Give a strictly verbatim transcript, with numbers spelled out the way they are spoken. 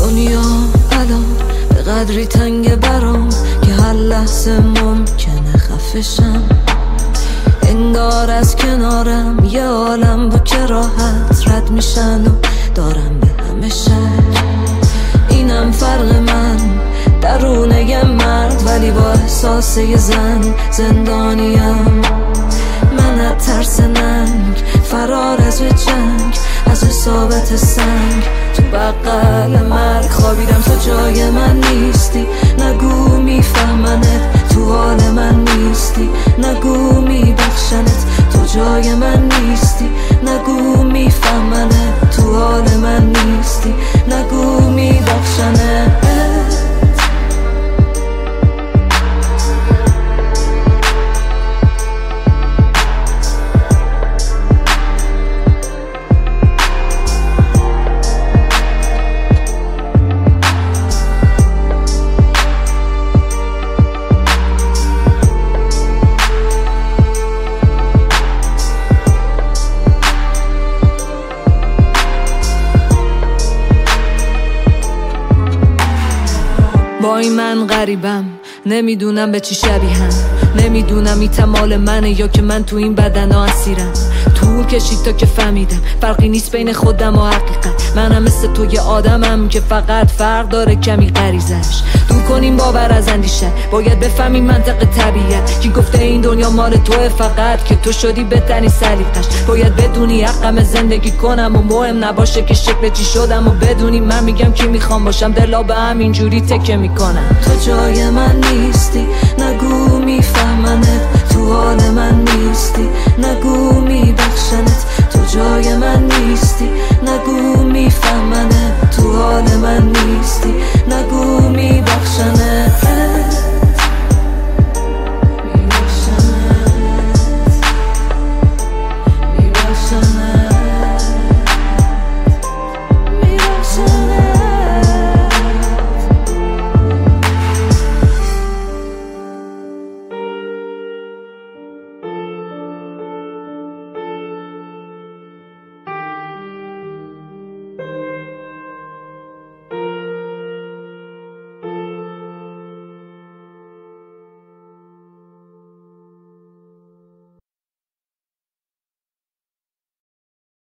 دنیا الان به قدری تنگ برام که هر لحظه ممکنه خفشم. انگار از کنارم یه عالم با کراهت رد میشن و دارم به همه شک. اینم فرق من درونه یه مرد، ولی با احساس یه زن زندانیم. من از ترس ننگ فرار از جنگ، از اصابت سنگ تو بغل مرگ خوابیدم. تو جای من نیستی، نگو میفهمنت، تو حال من نیستی، نگو میبخشنت. تو جای من نیستی، نگو میفهمنت، تو حال من نیستی، نگو میبخشنت. با این من غریبم، نمیدونم به چی شبیهم، نمیدونم این مال منه یا که من تو این بدن ها اسیرم. طول کشید تا که فهمیدم فرقی نیست بین خودم و حقیقت. منم مثل تو یه آدمم که فقط فرق داره کمی غریزش. دور کنیم باور از اندیشه، باید بفهمیم منطق طبیعت. کی گفته این دنیا مال توه فقط که تو شدی بتنی سلیقش. باید بدونی حقم زندگی کنم و مهم نباشه که شکل چی شدم، و بدونی من میگم کی میخوام باشم، دلا به همینجوری تکه میکنم. تو جای من نیستی، نگو میفهمنت، تو حال من نیستی، نگو میبخشنت. تو جای من نیستی، نگو میفهمنت.